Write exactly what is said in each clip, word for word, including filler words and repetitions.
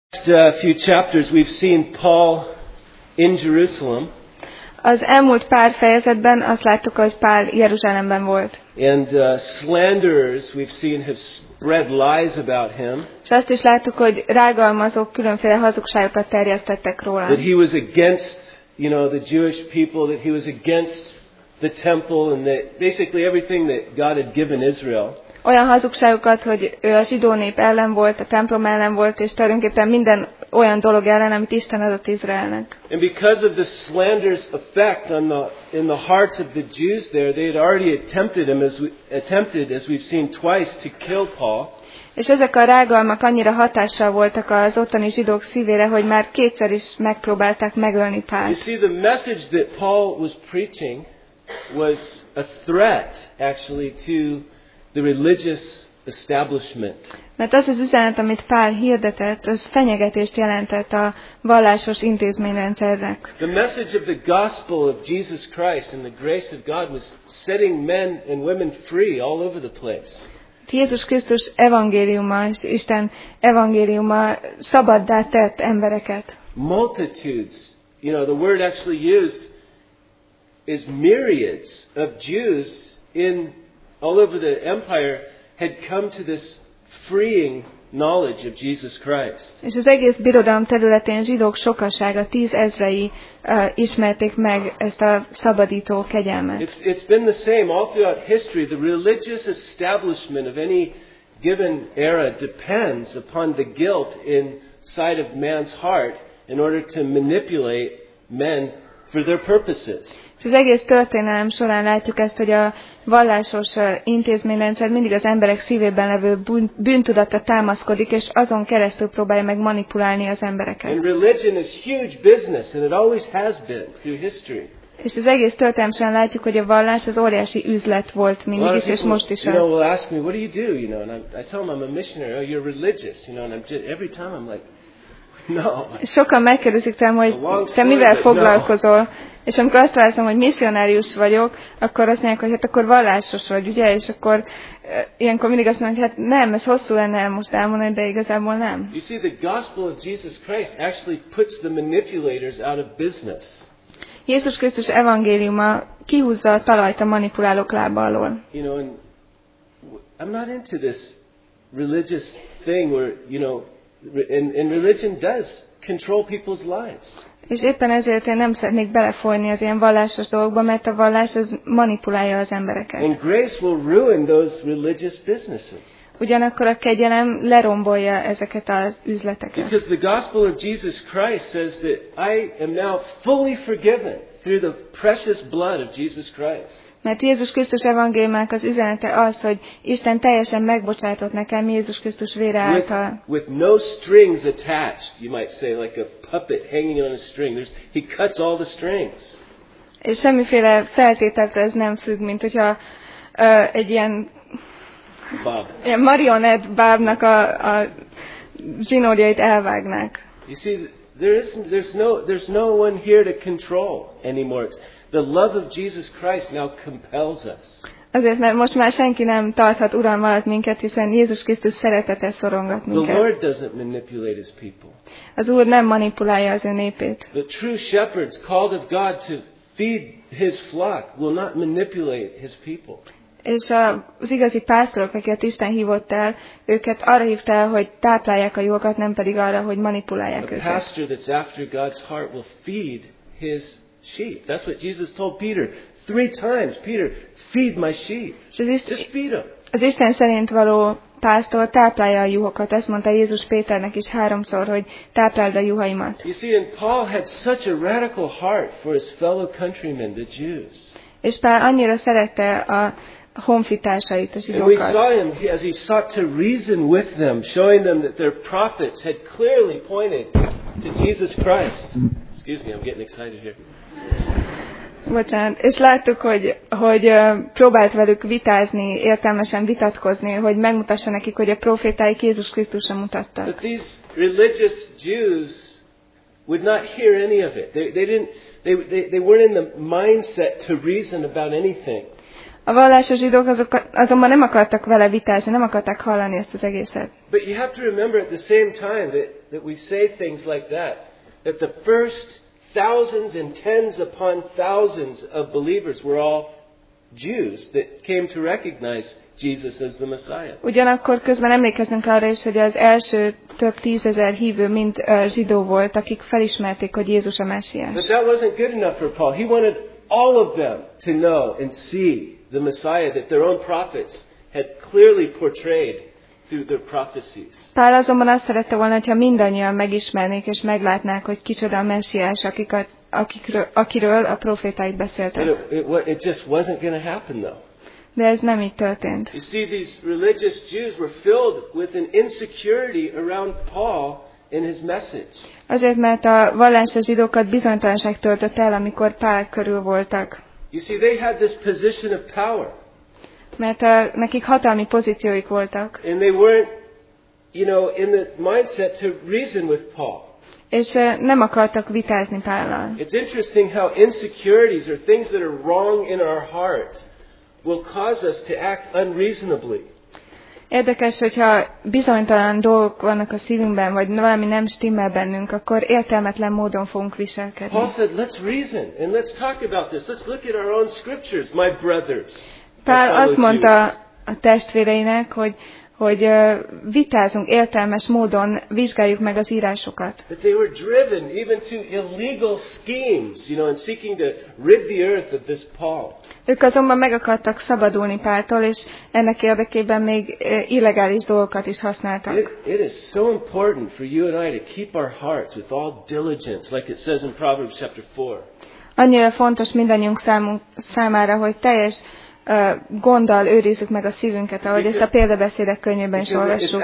A few chapters we've seen Paul in Jerusalem. Az elmúlt pár fejezetben azt láttuk, hogy Pál Jeruzsálemben volt. And uh, slanderers we've seen have spread lies about him. És azt is láttuk, hogy rágalmazók különféle hazugságokat terjesztettek róla. That he was against, you know, the Jewish people, that he was against the temple and that basically everything that God had given Israel. Olyan hazugságokat, hogy ő a zsidó nép ellen volt, a templom ellen volt, és tulajdonképpen minden olyan dolog ellen, amit Isten adott Izraelnek. And because of the slander's effect on the in the hearts of the Jews there, they had already attempted him as we, attempted as we've seen twice to kill Paul. És ezek a rágalmak annyira hatással voltak az ottani zsidók szívére, hogy már kétszer is megpróbálták megölni Pált. You see, the message that Paul was preaching was a threat actually to the religious establishment. Mert az az üzenet, amit Pál hirdetett, az fenyegetést jelentett a vallásos intézményrendszernek. The message of the gospel of Jesus Christ and the grace of God was setting men and women free all over the place. Jézus Krisztus evangéliuma és Isten evangéliuma szabaddá tett embereket. Multitudes, you know, the word actually used is myriads of Jews in all over the empire had come to this freeing knowledge of Jesus Christ. És az egész birodalom területén zsidók sokasága, tízezrei uh, ismerték meg ezt a szabadító kegyelmet. It's, it's been the same all throughout history. The religious establishment of any given era depends upon the guilt inside of man's heart in order to manipulate men for their purposes. És az egész történelem során látjuk ezt, hogy a vallásos intézményrendszer mindig az emberek szívében levő bűntudatra támaszkodik, és azon keresztül próbálja meg manipulálni az embereket. And religion is huge business, and it always has been through history. És az egész történelem során látjuk, hogy a vallás az óriási üzlet volt mindig is, és most is az. You know, will ask me, what do you do? You know, and I, I tell them I'm a missionary. Oh, you're religious, you know, and I'm just, every time I'm like, no. Sokan megkérdezik tőlem, hogy te mivel foglalkozol, és amikor azt válaszolom, hogy misszionárius vagyok, akkor azt mondják, hogy hát akkor vallásos vagy, ugye? És akkor ilyenkor mindig azt mondják, hogy hát nem, ez hosszú lenne el most elmondani, de igazából nem. You see, the gospel of Jesus Christ actually puts the manipulators out of business. Jézus Krisztus evangéliuma kihúzza a talajt a manipulálók lába alól. You know, and I'm not into this religious thing where, you know, and, and religion does control people's lives. És éppen ezért én nem szeretnék belefolyni az ilyen vallásos dolgokba, mert a vallás az manipulálja az embereket. And grace will ruin those religious businesses. Ugyanakkor a kegyelem lerombolja ezeket az üzleteket. Because the gospel of Jesus Christ says that I am now fully forgiven through the precious blood of Jesus Christ. Mert Jézus Krisztus evangéliumának az üzenete az, hogy Isten teljesen megbocsátott nekem Jézus Krisztus vére által. With, with no strings attached, you might say, like a puppet hanging on a string. There's, he cuts all the strings. És semmiféle feltételre ez nem függ, mint hogyha uh, egy ilyen, Bob. ilyen marionett bábnak a, a zsinórjait elvágnák. You see, there isn't, there's no, there's no one here to control anymore. The love of Jesus Christ now compels us. Azért, mert most már senki nem tarthat uralma alatt minket, hiszen Jézus Krisztus szeretete szorongat minket. The Lord doesn't manipulate his people. Az Úr nem manipulálja az ő népét. The true shepherds called of God to feed his flock will not manipulate his people. És az igazi pásztorok, akiket Isten hívott el, őket arra hívta el, hogy táplálják a juhokat, nem pedig arra, hogy manipulálják őket. A pastor that's after God's heart will feed his sheep. That's what Jesus told Peter three times. Peter, feed my sheep. Just feed them. Az Isten szerint való pásztor táplálja a juhokat. Ezt mondta Jézus Péternek is háromszor, hogy tápláld a juhaimat. You see, and Paul had such a radical heart for his fellow countrymen, the Jews. És Pál annyira szerette a honfitársait, a zsidókat. And we saw him as he sought to reason with them, showing them that their prophets had clearly pointed to Jesus Christ. Excuse me, I'm getting excited here. Bocsánat. És láttuk, hogy, hogy próbált velük vitázni, értelmesen vitatkozni, hogy megmutassa nekik, hogy a profétáik Jézus Krisztusra mutattak. But these religious Jews would not hear any of it. They, they didn't. They, they, they weren't in the mindset to reason about anything. A vallásos zsidók azok, azonban nem akartak vele vitázni, nem akarták hallani ezt az egészet. But you have to remember at the same time that, that we say things like that, that the first thousands and tens upon thousands of believers were all Jews that came to recognize Jesus as the Messiah. Ugyanakkor közben emlékeznünk arra is, hogy az első több tízezer hívő mind uh, zsidó volt, akik felismerték, hogy Jézus a Messiás. But that wasn't good enough for Paul. He wanted all of them to know and see the Messiah that their own prophets had clearly portrayed through their prophecies. Pál azonban azt szerette volna, hogyha mindannyian megismernék és meglátnák, hogy kicsoda a Messiás, akiket, akikről, akiről a profétáik beszéltek. But it, it, it just wasn't going to happen though. De ez nem így történt. You see, these religious Jews were filled with an insecurity around Paul and his message. Azért, mert a vallásos zsidókat bizonytalanság töltött el, amikor Pál körül voltak. You see, they had this position of power. Mert a, nekik hatalmi pozícióik voltak. And they weren't, you know, in the mindset to reason with Paul. És uh, nem akartak vitázni Pállal. It's interesting how insecurities or things that are wrong in our hearts will cause us to act unreasonably. Érdekes, hogyha bizonytalan dolgok vannak a szívünkben, vagy valami nem stimmel bennünk, akkor értelmetlen módon fogunk viselkedni. Paul said, let's reason and let's talk about this. Let's look at our own scriptures, my brothers. Pál azt mondta a testvéreinek, hogy hogy uh, vitázunk értelmes módon, vizsgáljuk meg az írásokat. That they were driven even to illegal schemes, you know, in seeking to rid the earth of this Paul. Ők azonban meg akartak szabadulni Páltól, és ennek érdekében még uh, illegális dolgokat is használtak. It, it is so important for you and I to keep our hearts with all diligence, like it says in Proverbs chapter four. Annyira fontos mindannyiunk számunk, számára, hogy teljes Uh, gonddal őrizzük meg a szívünket, ahogy ezt a példabeszédek könyvében is olvassuk.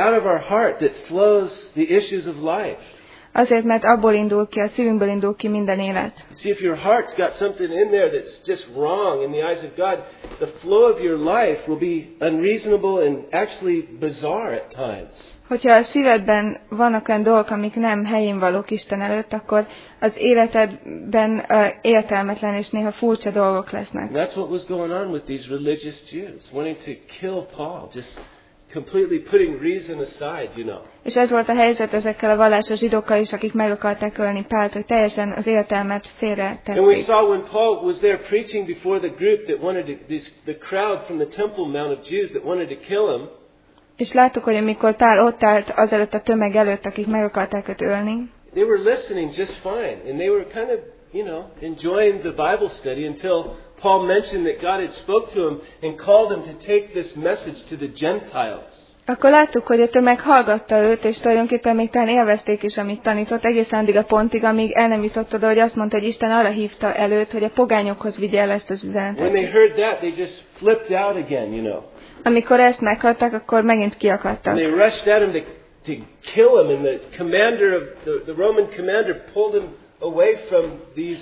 Azért, mert abból indul ki, a szívünkből indul ki minden élet. See, if your heart's got something in there that's just wrong in the eyes of God, the flow of your life will be unreasonable and actually bizarre at times. Hogyha a szívedben vannak olyan dolgok, amik nem helyén valók Isten előtt, akkor az életedben uh, értelmetlen és néha furcsa dolgok lesznek. And that's what was going on with these religious Jews, wanting to kill Paul, just completely putting reason aside, you know. És ez volt a helyzet ezekkel a vallásos zsidókkal is, akik meg akarták ölni Pált, hogy teljesen az értelmet félre tették. And we saw when Paul was there preaching before the group that wanted to, this, the crowd from the Temple Mount of Jews that wanted to kill him. És láttuk, hogy amikor Pál ott állt azelőtt a tömeg előtt, akik meg akarták őt ölni. They were listening just fine, and they were kind of, you know, enjoying the Bible study until Paul mentioned that God had spoke to him and called him to take this message to the Gentiles. Akkor láttuk, hogy a tömeg hallgatta őt, és tulajdonképpen még talán élvezték is, amit tanított, egészen addig a pontig, amíg el nem jutott oda, hogy azt mondta, hogy Isten arra hívta előtt, hogy a pogányokhoz vigye el ezt az üzenetet. When they heard that, they just flipped out again, you know. Amikor ezt meghallották, akkor megint kiakadtak. And they rushed at him to, to kill him, and the commander of the, the Roman commander pulled him away from these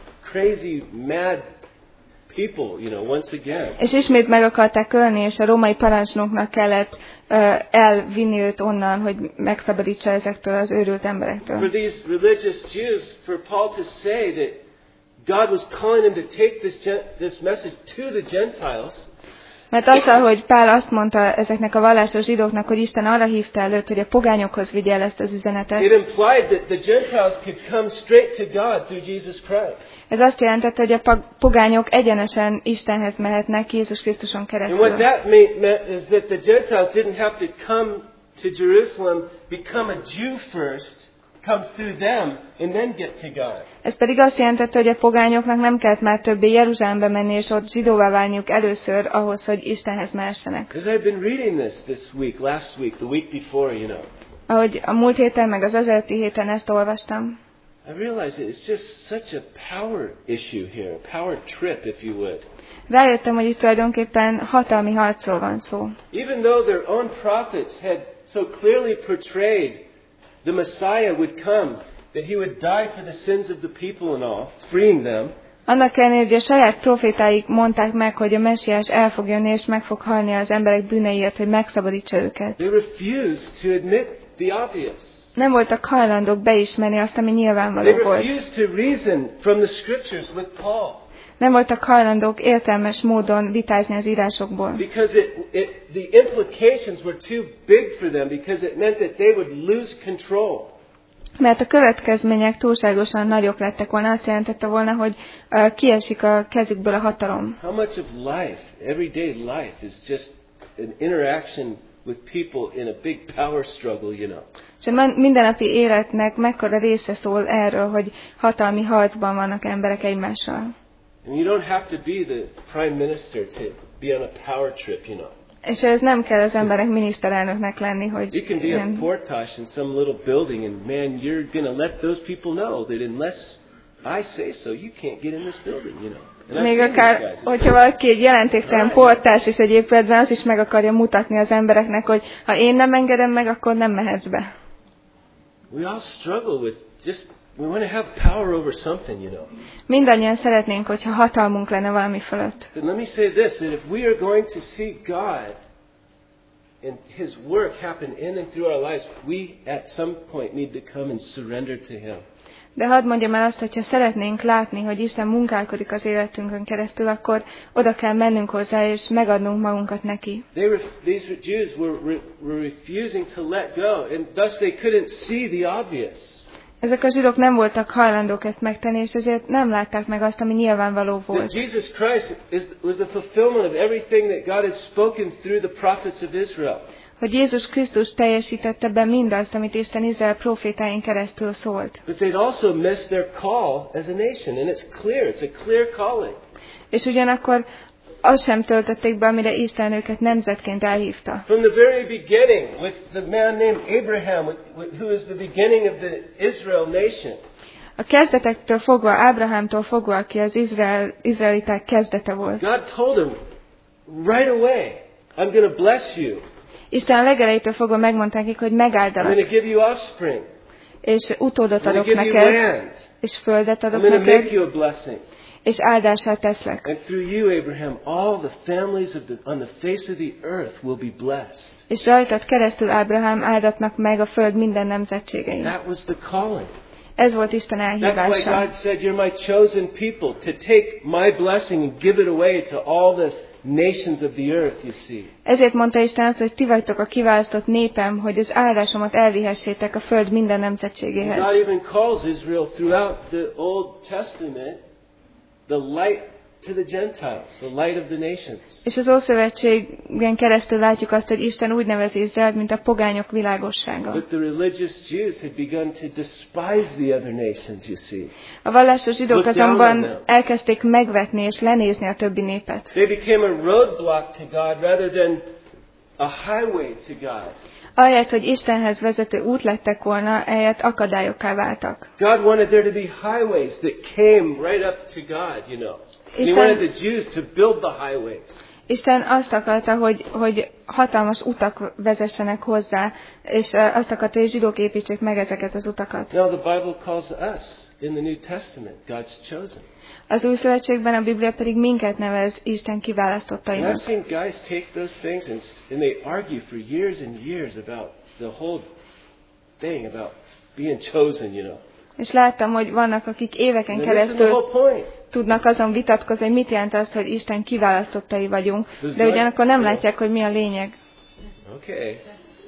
crazy, mad people, you know, once again. És ismét meg akarták ölni, és a római parancsnoknak kellett uh, elvinni őt onnan, hogy megszabadítsa ezektől az őrült emberektől. For these religious Jews, for Paul to say that God was calling him to take this this message to the Gentiles. Mert azzal, hogy Pál azt mondta ezeknek a vallásos zsidóknak, hogy Isten arra hívta előtt, hogy a pogányokhoz vigye el ezt az üzenetet. It implied that the Gentiles could come straight to God through Jesus Christ. Ez azt jelentette, hogy a pogányok egyenesen Istenhez mehetnek Jézus Krisztuson keresztül. And what that meant is that the Gentiles didn't have to come to Jerusalem, become a Jew first, come through them, and then get to God. Ez pedig azt jelentette, hogy a pogányoknak nem kellett már többé Jeruzsálembe menni, és ott zsidóvá válniuk először ahhoz, hogy Istenhez mehessenek. Because I've been reading this this week, last week, the week before, you know. Ahogy a múlt héten, meg az azelőtti héten ezt olvastam. I realize it's just such a power issue here, a power trip, if you would. Rájöttem, hogy itt tulajdonképpen hatalmi harcról van szó. Even though their own prophets had so clearly portrayed the Messiah would come, that he would die for the sins of the people and all, freeing them. Annak ellenére, hogy a saját profétáik mondták meg, hogy a Messiás el fog jönni, és meg fog halni az emberek bűneiért, hogy megszabadítsa őket. They refused to admit the obvious. Nem voltak hajlandók beismerni azt, ami nyilvánvaló volt. They refused to reason from the scriptures with Paul. Nem voltak hajlandók értelmes módon vitázni az írásokból. Because it, it, the implications were too big for them, because it meant that they would lose control. Mert a következmények túlságosan nagyok lettek volna, azt jelentette volna, hogy uh, kiesik a kezükből a hatalom. How much of life, everyday life, is just an interaction with people in a big power struggle, you know. És a mindennapi életnek mekkora része szól erről, hogy hatalmi harcban vannak emberek egymással. And you don't have to be the prime minister to be on a power trip, you know. És ez nem kell az emberek miniszterelnöknek lenni, hogy... You can be a portage in some little building and man, you're going to let those people know that unless I say so, you can't get in this building, you know. Még akár, hogyha valaki egy jelentéktelen portás is egy épületben, az is meg akarja mutatni az embereknek, hogy ha én nem engedem meg, akkor nem mehetsz be. We all struggle with just, we want to have power over something, you know. Mindannyian szeretnénk, hogyha hatalmunk lenne valami fölött. But let me say this, that if we are going to see God and His work happen in and through our lives, we at some point need to come and surrender to Him. De hadd mondjam el azt, hogyha szeretnénk látni, hogy Isten munkálkodik az életünkön keresztül, akkor oda kell mennünk hozzá, és megadnunk magunkat neki. They were, these Jews were, were refusing to let go, and thus they couldn't see the obvious. Ezek a zsidók nem voltak hajlandók ezt megtenni, és ezért nem látták meg azt, ami nyilvánvaló volt. That Jesus Christ is, was the fulfillment of everything that God had spoken through the prophets of Israel. Hogy Jézus Krisztus teljesítette be mindazt, amit Isten Izrael profétáin keresztül szólt. But they'd also missed their call as a nation, and it's clear, it's a clear calling. És ugyanakkor azt sem töltötték be, amire Isten őket nemzetként elhívta. From the very beginning, with the man named Abraham, who is the beginning of the Israel nation. A kezdetektől fogva, Ábrahámtól fogva, aki az Izrael, izraeliták kezdete volt. God told him right away, I'm going to bless you. Isten a legelejétől fogva megmondta nekik, hogy megáldalak. I'm going to give you offspring. És utódot adok I'm neked, land. És földet adok I'm neked, make you a blessing. És áldásá teszlek. And through you, Abraham, all the families of the, on the face of the earth will be blessed. És rajtad keresztül Ábrahám áldatnak meg a föld minden nemzetségein. That was the calling. Ez volt Isten That's why elhívása. God said, you're my chosen people, to take my blessing and give it away to all the nations of the earth, you see. Ezért mondta Isten azt, hogy ti vagytok a kiválasztott népem, hogy az áldásomat elvihessétek a föld minden nemzetségéhez. God even calls Israel throughout the Old Testament the light to the Gentiles, the light of the nations. És az Ószövetségen keresztül látjuk azt, hogy Isten úgy nevezi Izraelt, mint a pogányok világossága. But the religious Jews had begun to despise the other nations, you see. A vallásos zsidók azonban elkezdték megvetni és lenézni a többi népet. They became a roadblock to God rather than a highway to God. Ahelyett, hogy Istenhez vezető út lettek volna, ehelyett akadályokká váltak. God wanted there to be highways that came right up to God, you know. He wanted the Jews to build the highways. Isten azt akarta, hogy, hogy hatalmas utak vezessenek hozzá, és azt akarta, hogy zsidók építsék meg ezeket az utakat. Now the Bible calls us in the New Testament God's chosen. Az Új Szövetségben a Biblia pedig minket nevez Isten kiválasztottainak. I've seen guys take those things and, and they argue for years and years about the whole thing about being chosen, you know. És láttam, hogy vannak, akik éveken keresztül tudnak azon vitatkozni, hogy mit jelent azt, hogy Isten kiválasztottai vagyunk, de ugyanakkor nem látják, hogy mi a lényeg. Okay.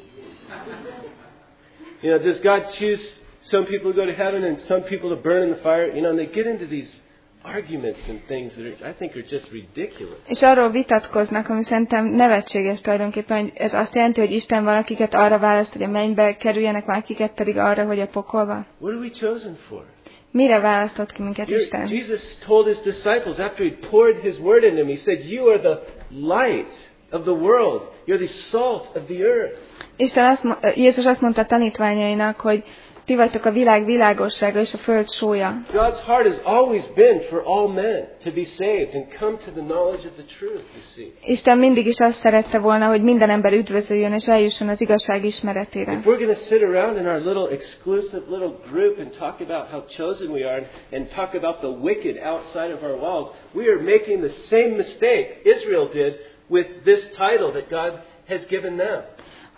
You know, does God choose some people to go to heaven and some people to burn in the fire? You know, and they get into these arguments and things that are, I think are just ridiculous. És arról vitatkoznak, ami szerintem nevetséges tulajdonképpen, hogy ez azt jelenti, hogy Isten valakiket arra választ, hogy a mennybe kerüljenek, valakiket pedig arra, hogy a pokolba. What are we chosen for? Mire választott ki minket Isten? Jesus told his disciples after he poured his word in them, he said, "You are the light of the world. You're the salt of the earth." Isten azt, Jézus azt mondta a tanítványainak, hogy ti vagytok a világ világossága és a föld sója. God's heart has always been for all men to be saved and come to the knowledge of the truth, you see. Isten mindig is azt szerette volna, hogy minden ember üdvözöljön és eljusson az igazság ismeretére. If we're going to sit around in our little exclusive little group and talk about how chosen we are and talk about the wicked outside of our walls, we are making the same mistake Israel did with this title that God has given them.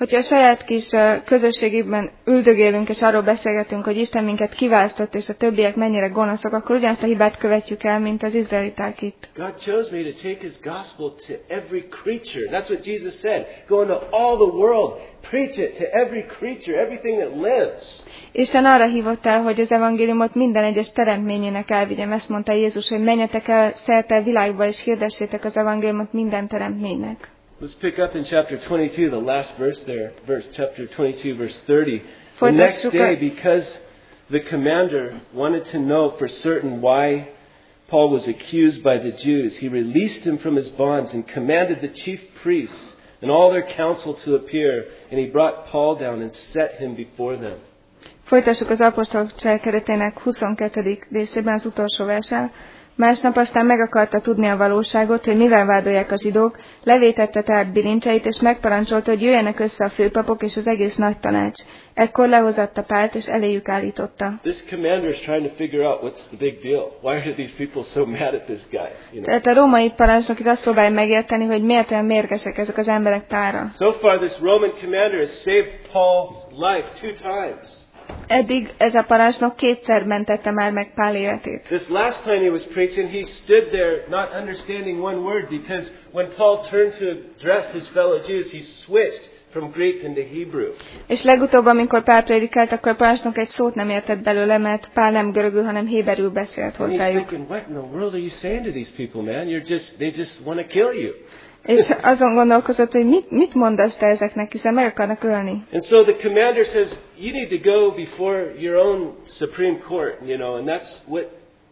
Hogyha a saját kis közösségében üldögélünk, és arról beszélgetünk, hogy Isten minket kiválasztott, és a többiek mennyire gonoszok, akkor ugyanazt a hibát követjük el, mint az izraeliták itt. God chose me to take His gospel to every creature. That's what Jesus said. Go into all the world, preach it to every creature, everything that lives. Isten arra hívott el, hogy az evangéliumot minden egyes teremtményének elvigyem. Ezt mondta Jézus, hogy menjetek el szerte a világba, és hirdessétek az evangéliumot minden teremtménynek. Let's pick up in chapter twenty-two, the last verse there, verse chapter twenty-two, verse thirty. The next day, because the commander wanted to know for certain why Paul was accused by the Jews, he released him from his bonds and commanded the chief priests and all their council to appear, and he brought Paul down and set him before them. Folytassuk az apostolok cselekedetének huszonkettedik részében az utolsó verssel. Másnap aztán meg akarta tudni a valóságot, hogy mivel vádolják a zsidók, levétette tehát bilincseit, és megparancsolta, hogy jöjjenek össze a főpapok és az egész nagy tanács. Ekkor lehozatta Pált, és eléjük állította. This commander is trying to figure out what's the big deal. Why are these people so mad at this guy? You know? Tehát a római parancsnok itt azt próbálja megérteni, hogy miért olyan mérgesek ezek az emberek Pálra. So far this Roman commander has saved Paul's life two times. Eddig ez a parancsnok kétszer mentette már meg Pál életét. This last time he was preaching, he stood there not understanding one word, because when Paul turned to address his fellow Jews, he switched from Greek into Hebrew. És legutóbb, amikor Pál prédikált, akkor a parancsnok egy szót nem értett belőle, mert Pál nem görögül, hanem héberül beszélt hozzájuk. Thinking, what in the world are you saying to these people, man? You're just, they just want to kill you. És azon gondolkozott, hogy mit, mit mondasz te ezeknek, hiszen meg akarnak ölni. And so the commander says, you need to go before your own Supreme Court, you know, and that's what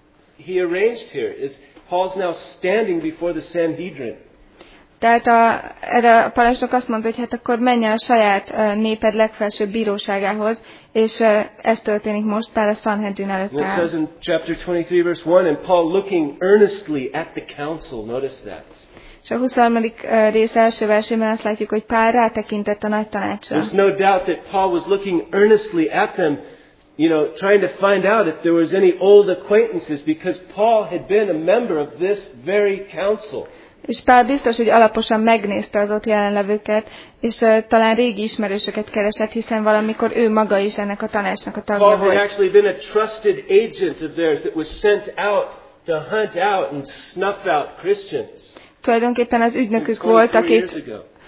he arranged here, is Paul's now standing before the Sanhedrin. Tehát a, erre a parancsnok azt mondta, hogy hát akkor menj el a saját uh, néped legfelsőbb bíróságához, és uh, ez történik most, Pál a Sanhedrin előtt And it áll. says in chapter twenty-three, verse one, and Paul looking earnestly at the council, notice that. És a huszonharmadik Uh, rész első versében azt látjuk, hogy Pál rátekintett a nagy tanácsra. There's no doubt that Paul was looking earnestly at them, you know, trying to find out if there was any old acquaintances, because Paul had been a member of this very council. És Pál biztos, hogy alaposan megnézte az ott jelenlevőket, és uh, talán régi ismerősöket keresett, hiszen valamikor ő maga is ennek a tanácsnak a tagja Paul had volt. actually been a trusted agent of theirs that was sent out to hunt out and snuff out Christians. Tulajdonképpen az ügynökük volt, akit,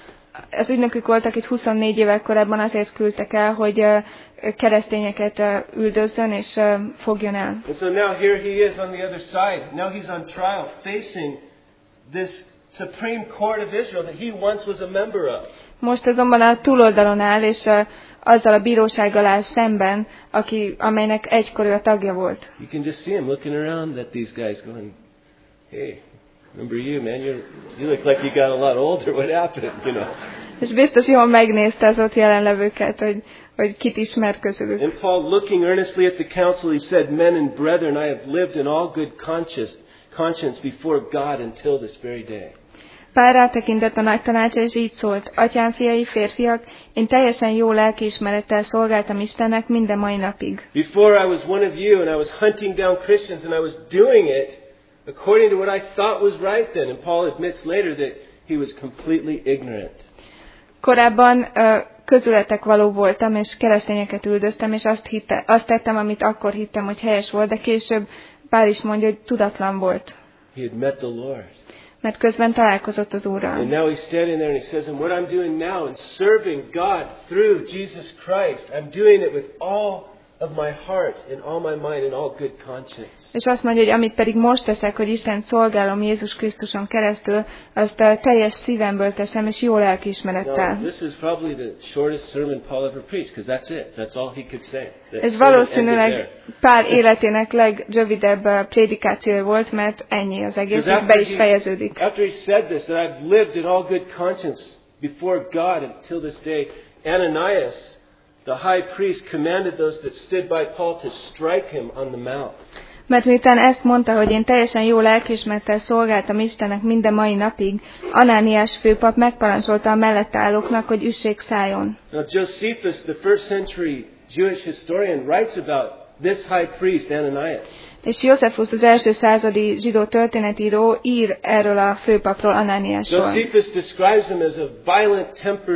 az ügynökük volt, akit huszonnégy évvel korábban azért küldtek el, hogy uh, keresztényeket uh, üldözzön és uh, fogjon el. And so now here he is on the other side. Now he's on trial facing this Supreme Court of Israel that he once was a member of. Most azonban a túloldalon áll, és uh, azzal a bírósággal áll szemben, aki, amelynek egykor ő a tagja volt. You can just see him looking around at these guys going, hey, remember you, man? You you look like you got a lot older. What happened, you know? És biztos jól megnézte az ott jelenlevőket, hogy, hogy kit ismer közülük. And Paul, looking earnestly at the council, he said, men and brethren, I have lived in all good conscience, conscience before God until this very day. Pál rátekintett a nagy tanácsra, és így szólt: Atyám, fiai, férfiak, én teljesen jó lelkiismerettel szolgáltam Istennek minden mai napig. Before I was one of you, and I was hunting down Christians, and I was doing it according to what I thought was right then. And Paul admits later that he was completely ignorant. Korábban uh, közületek való voltam, és keresztényeket üldöztem, és azt, hitte, azt tettem, amit akkor hittem, hogy helyes volt, de később Pál is mondja, hogy tudatlan volt. He had met the Lord. Mert közben találkozott az Úrral. And now he's standing there and he says, and what I'm doing now in serving God through Jesus Christ, I'm doing it with all of my heart and all my mind and all good conscience. És azt mondja, hogy amit pedig most teszek, hogy Isten szolgálom Jézus Krisztuson keresztül, azt a teljes szívemből teszem, és jó lelkiismerettel. Now, this is probably the shortest sermon Paul ever preached, because that's it. That's all he could say. That Ez valószínűleg Pál életének legrövidebb prédikáció volt, mert ennyi az egész, és be is fejeződik. After he said this, that I've lived in all good conscience before God until this day, Ananias, the high priest, commanded those that stood by Paul to strike him on the mouth. Mert miután ezt mondta, hogy én teljesen jó lelkiismerettel szolgáltam Istennek minden mai napig, Anániás főpap megparancsolta a mellette állóknak, hogy üssék szájon. Now Josephus, the first century Jewish historian, writes about this high priest, Ananias. És Józsefus, az első századi zsidó történetíró ír erről a főpapról, Anániásról. Josephus describes him as a violent-tempered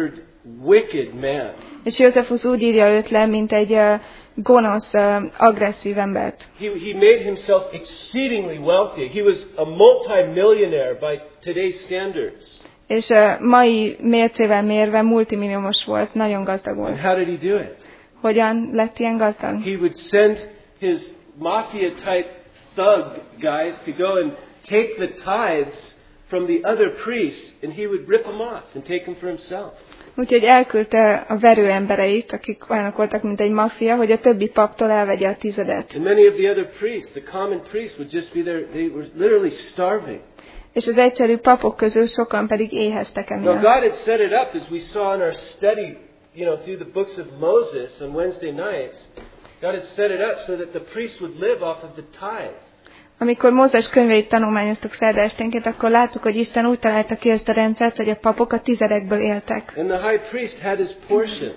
wicked man. És Józsefus úgy írja őt le, mint egy uh, gonosz, uh, agresszív embert. He, he made himself exceedingly wealthy. He was a multi-millionaire by today's standards. És uh, mai mércével mérve multimilliómos volt, nagyon gazdag volt. And how did he do it? Hogyan lett ilyen gazdag? He would send his mafia-type thug guys to go and take the tithes from the other priests, and he would rip them off and take them for himself. Úgyhogy elküldte a verő embereit, akik olyanok voltak, mint egy maffia, hogy a többi paptól elvegye a tizedet. And many of the other priests, the common priests, would just be there. They were literally starving. És az egyszerű papok közül sokan pedig éheztek Now emiatt. God had set it up, as we saw in our study, you know, through the books of Moses on Wednesday nights. God had set it up so that the priests would live off of the tithe. Amikor Mózes könyveit tanulmányoztuk szerda esténként, akkor láttuk, hogy Isten úgy találta ki ezt a rendszert, hogy a papok a tizedekből éltek. And the high priest had his portion.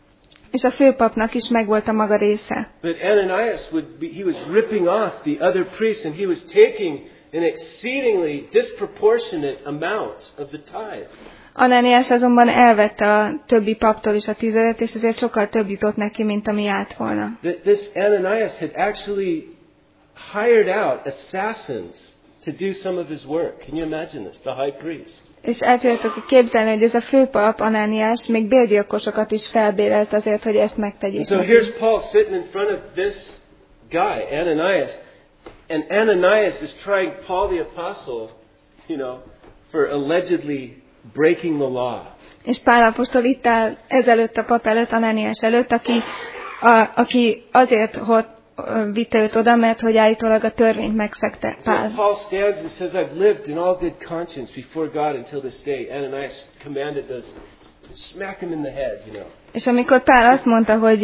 És a főpapnak is megvolt a maga része. But Ananias would be, he was ripping off the other priests, and he was taking an exceedingly disproportionate amount of the tithe. Ananiás azonban elvette a többi paptól is a tizedet, és ezért sokkal több jutott neki, mint ami járt volna. This Ananias had actually hired out assassins to do some of his work. Can you imagine this? The high priest. És el tudjátok képzelni, hogy ez a főpap, Anániás, még bérgyilkosokat is felbérelt azért, hogy ezt megtegyék. So here's Paul sitting in front of this guy, Ananias, and Ananias is trying Paul the apostle, you know, for allegedly breaking the law. És Pál apostol itt áll ezelőtt a pap előtt, Anániás előtt, aki, a, aki azért hogy vitte őt oda, mert hogy állítólag a törvényt megszegte Pál. So Paul stands and says, I've lived in all good conscience before God until this day. Ananias commanded those, smack him in the head, you know. És amikor Pál azt mondta, hogy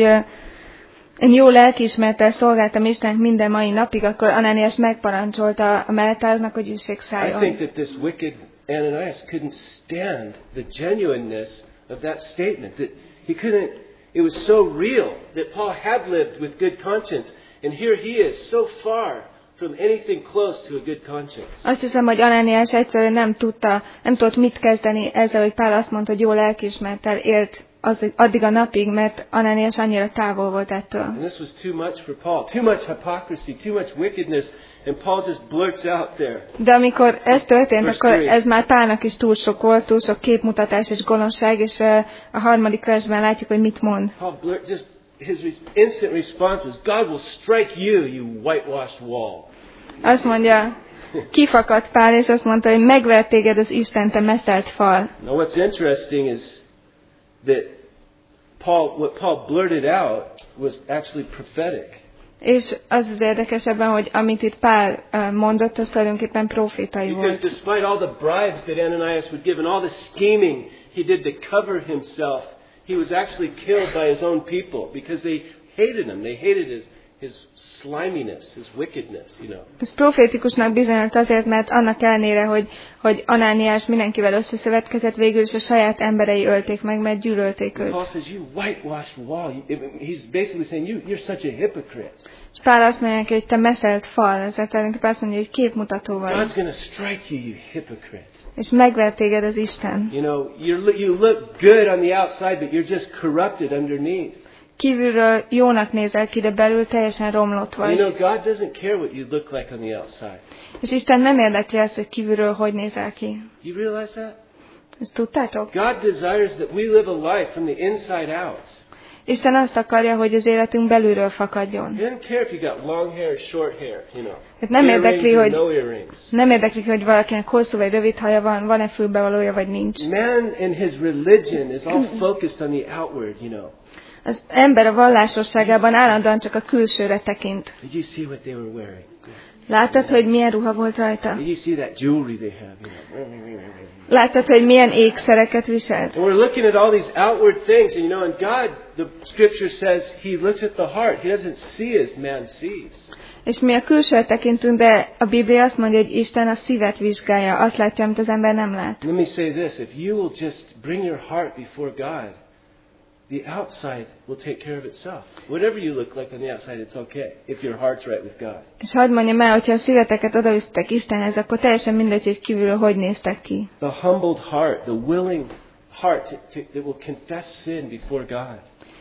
én jó lelkiismerettel szolgáltam Istennek minden mai napig, akkor Anániás megparancsolta a mellettároknak, hogy üssék szálljon. I think that this wicked Ananias couldn't stand the genuineness of that statement. That he couldn't, it was so real that Paul had lived with good conscience. And here he is, so far from anything close to a good conscience. Azt hiszem, hogy Anániás egyszerűen nem tudta, nem tudott mit kezdeni ezzel, hogy Pál azt mondta, hogy jó lelkiismerettel élt az, addig a napig, mert Anániás annyira távol volt ettől. And this was too much for Paul. Too much hypocrisy, too much wickedness. And Paul just blurts out there. De amikor ez történt, akkor ez már Pálnak is túl sok volt, túl sok képmutatás és gonoszság, és a harmadik versben látjuk, hogy mit mond. Paul blurt, just his instant response was, God will strike you, you whitewashed wall. Azt mondja, kifakadt Pál, és azt mondta, hogy megvert téged az Isten, te meszelt fal. Now what's interesting is that Paul, what Paul blurted out was actually prophetic. És az az érdekesebben, hogy amit itt Pál mondott, az tulajdonképpen profétai Because volt. despite all the bribes that Ananias would give and all the scheming he did to cover himself, he was actually killed by his own people because they hated him. They hated his, his sliminess, his wickedness, you know. Ez profétikusnak bizonyult azért, mert annak ellenére, hogy, hogy Anániás mindenkivel összeszövetkezett, végül is a saját emberei ölték meg, mert gyűlölték őt. Paul says, you whitewashed wall. He's basically saying, you, you're such a hypocrite. És Pál azt mondja neki, hogy te meszelt fal, ezért tulajdonképpen azt mondja, hogy képmutató vagy. God's going to strike you, you hypocrite. És megvert téged az Isten. You know, you're, you look good on the outside, but you're just corrupted underneath. Kívülről jónak nézel ki, de belül teljesen romlott vagy. You know, God doesn't care what you look like on the outside. És Isten nem érdekli azt, hogy kívülről hogy nézel ki. You realize that? Ezt tudtátok? God desires that we live a life from the inside out. Isten azt akarja, hogy az életünk belülről fakadjon. He doesn't care if you got long hair or short hair, you know. Hát nem érdekli, hogy no earrings. nem érdekli, hogy valakinek hosszú vagy rövid haja van, van-e fülbevalója vagy nincs. Man in his religion is all focused on the outward, you know. Az ember a vallásosságában állandóan csak a külsőre tekint. Did you see what they were wearing? Láttad, hogy milyen ruha volt rajta? Did you see that jewelry they have? You know? Láttad, hogy milyen ékszereket viselt? And we're looking at all these outward things, and you know, and God, the Scripture says, He looks at the heart. He doesn't see as man sees. És mi a külsőre tekintünk, de a Biblia azt mondja, hogy Isten a szívet vizsgálja, azt látja, amit az ember nem lát. Let me say this: if you will just bring your heart before God, the outside will take care of itself. Whatever you look like on the outside, it's okay if your heart's right with God. És hadd mondjam el, hogyha a szíveteket odavisztek Istenhez, akkor teljesen mindegy, hogy kívülről hogy néztek ki. The humbled heart, the willing heart to, to, that will confess sin before God.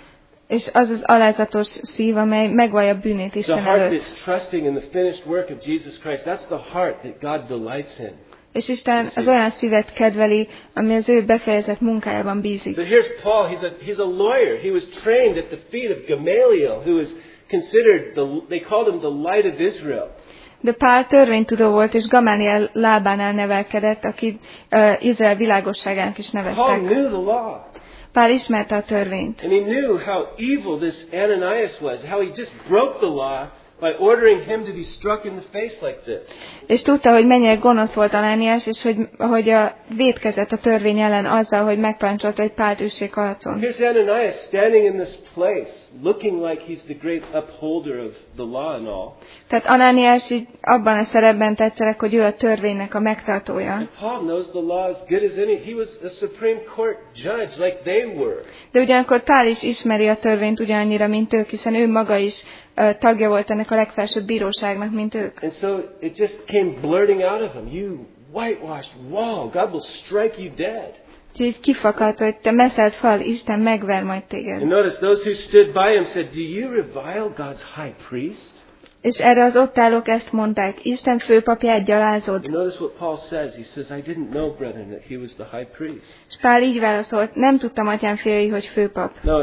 És az az alázatos szív, amely megvallja bűnét Isten The heart előtt. that's trusting in the finished work of Jesus Christ. That's the heart that God delights in. És Isten az olyan szívet kedveli, ami az ő befejezett munkájában bízik. But here's Paul. He's a he's a lawyer. He was trained at the feet of Gamaliel, who was considered the they called him the light of Israel. De Pál törvénytudó volt, és Gamaliel lábánál nevelkedett, akit uh, Izrael világosságának is Paul neveztek. knew the law. Pál ismerte a törvényt. And he knew how evil this Ananias was, how he just broke the law by ordering him to be struck in the face like this. És tudta, hogy mennyire gonosz volt Anániás, és hogy, hogy a vétkezett a törvény ellen azzal, hogy megparancsolta, hogy Pált üssék harcon. Here's Ananias standing in this place, looking like he's the great upholder of the law and all. Tehát Anániás így abban a szerepben tetszelek, hogy ő a törvénynek a megtartója. And Paul knows the law as good as any. He was a Supreme Court judge like they were. De ugyanakkor Pál is ismeri a törvényt ugyanannyira, mint ők, hiszen ő maga is uh, tagja volt ennek a legfelsőbb bíróságnak, mint ők. And so it just came blurting out of him. You whitewashed wall, God will strike you dead. Úgyhogy így kifakadt, hogy te meszelt fal, Isten megver majd téged. And notice those who stood by him said, "Do you revile God's high priest?" És erre az ott állók ezt mondták, Isten főpapját gyalázod. And notice what Paul says. He says, "I didn't know, brethren, that he was the high priest." És Pál így válaszolt, nem tudtam, atyám fiai, hogy főpap. No,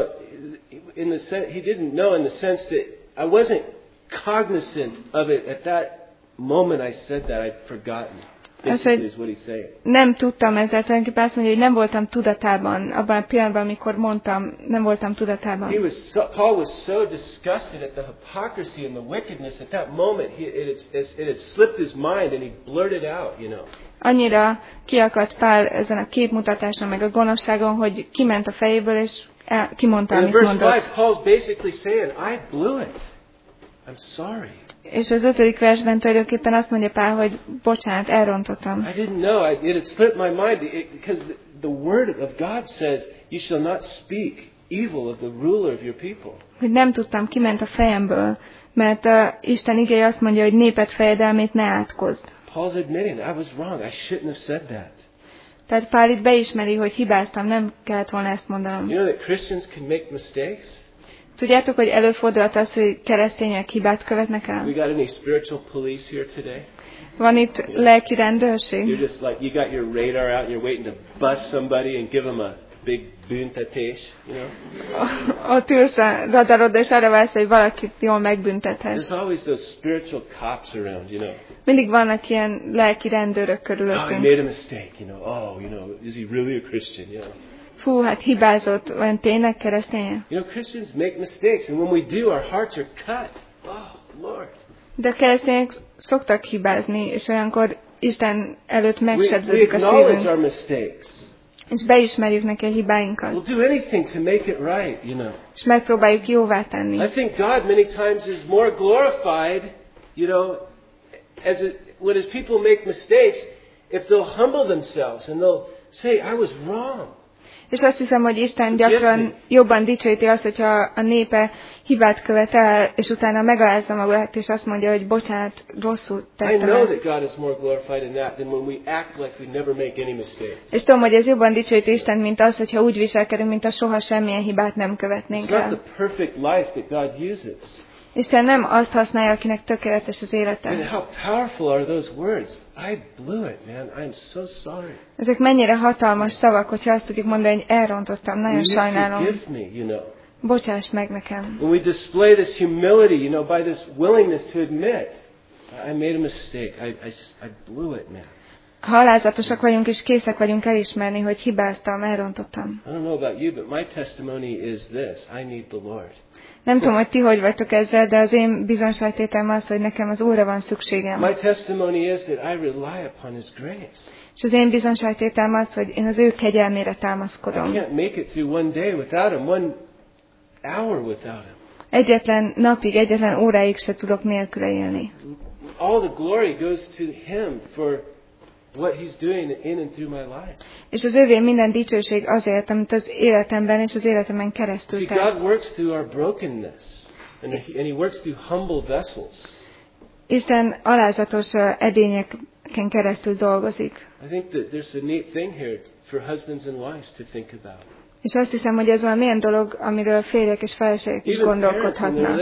in the sen- he didn't know in the sense that I wasn't cognizant of it at that moment I said that. I'd forgotten. Basically is what he's saying. Nem tudtam ezzel, tulajdonképpen azt mondja, hogy nem voltam tudatában, abban a pillanatban, amikor mondtam, nem voltam tudatában. He was so, Paul was so disgusted at the hypocrisy and the wickedness at that moment. He, it, had, it had slipped his mind and he blurted out, you know. Annyira kiakadt Pál ezen a képmutatáson, meg a gonoszságon, hogy kiment a fejéből, és el, kimondta, And in amit verse mondott. five, Paul's basically saying, "I blew it. I'm sorry. És az ötödik versben tulajdonképpen azt mondja Pál, hogy bocsánat, elrontottam. I didn't know. I, it had slipped my mind it, because the, the word of God says, you shall not speak evil of the ruler of your people." Hogy nem tudtam, kiment a fejemből, mert uh, Isten igéje azt mondja, hogy néped fejedelmét ne átkozd. Paul's admitting, I was wrong. I shouldn't have said that. Tehát Pál itt beismeri, hogy hibáztam, nem kellett volna ezt mondanom. You know that Christians can make mistakes? Tudjátok, hogy előfordulhat az, hogy keresztények hibát követnek We el? got any spiritual police here today? Van itt lelki rendőrség? You're just like, you got your radar out and you're waiting to bust somebody and give them a big büntetés, you know? Ott ülsz a radarod, és arra vársz, hogy valakit jól megbüntethetsz. There's always those spiritual cops around, you know. Mindig vannak ilyen lelki rendőrök Oh, he körülöttünk. made a mistake, you know. Oh, you know, is he really a Christian, you know? Fú, hát hibázott, olyan tényleg kereszténye? You know, Christians make mistakes, and when we do, our hearts are cut. Oh, Lord. De a keresztények szoktak hibázni, és olyankor Isten előtt We, we megsebződik a acknowledge szívünk, our mistakes. és beismerjük neki a hibáinkat, We'll do anything to make it right, you know. és megpróbáljuk jóvá tenni. I think God many times is more glorified, you know, as it, when his people make mistakes, if they'll humble themselves and they'll say, I was wrong. És azt hiszem, hogy Isten gyakran jobban dicsőíti azt, hogyha a népe hibát követ el, és utána megalázza magát, és azt mondja, hogy bocsánat, rosszul I tettem know ezt. that God is more glorified in that than when we act like we never make any mistakes. És tudom, hogy ez jobban dicsőíti Isten, mint az, hogyha úgy viselkedünk, mint a soha semmilyen hibát nem követnénk It's not el. the perfect life that God uses. Isten nem azt használja, akinek tökéletes az And élete. how powerful are those words? I blew it, man. I'm so sorry. Ezek mennyire hatalmas szavak, hogyha azt tudjuk mondani, hogy elrontottam, nagyon Will you sajnálom. forgive me, you know? Bocsáss meg nekem. When we display this humility, you know, by this willingness to admit, I made a mistake. I, I, I blew it, man. Ha alázatosak vagyunk, és készek vagyunk elismerni, hogy hibáztam, elrontottam. I don't know about you, but my testimony is this. I need the Lord. Nem tudom, hogy ti hogy vagytok ezzel, de az én bizonságtételem az, hogy nekem az Úrra van szükségem. My testimony is that I rely upon His grace. És az én bizonságtételem az, hogy én az ő kegyelmére I támaszkodom. can't make it through one day without Him, one hour without Him. Egyetlen napig, egyetlen óráig se tudok nélküle élni. All the glory goes to Him for what He's doing in and through my life. És az ővé minden dicsőség azért, amit az életemben és az életemen keresztül See, God tesz. works through our brokenness, and He, and he works through humble vessels. Isten alázatos uh, edények keresztül dolgozik. I think that there's a neat thing here for husbands and wives to think about. És azt hiszem, hogy ez valami ilyen dolog, amiről férjek és feleségek is gondolkodhatnak.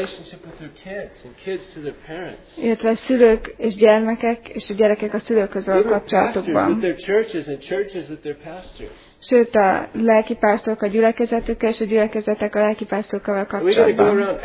Illetve szülők és gyermekek, és a gyerekek a szülők közül a kapcsolatokban. Sőt, a lelkipásztorok a gyülekezetükkel, és a gyülekezetek a lelkipásztorokkal kapcsolatban.